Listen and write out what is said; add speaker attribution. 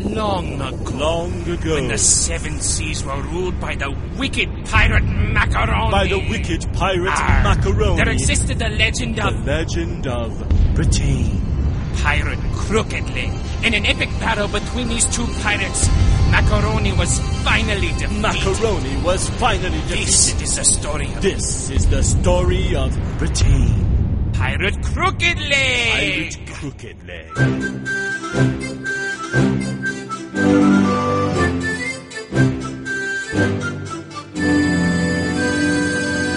Speaker 1: Long ago.
Speaker 2: Long ago.
Speaker 1: When the seven seas were ruled by the wicked pirate Macaroni.
Speaker 2: By the wicked pirate Macaroni.
Speaker 1: There existed the legend of...
Speaker 2: The legend of Britain.
Speaker 1: Pirate Crooked Leg. In an epic battle between these two pirates, Macaroni was finally defeated.
Speaker 2: Macaroni was finally defeated.
Speaker 1: This is the story of...
Speaker 2: This is the story of Britain.
Speaker 1: Pirate Crooked Leg.
Speaker 2: Pirate Crooked Leg.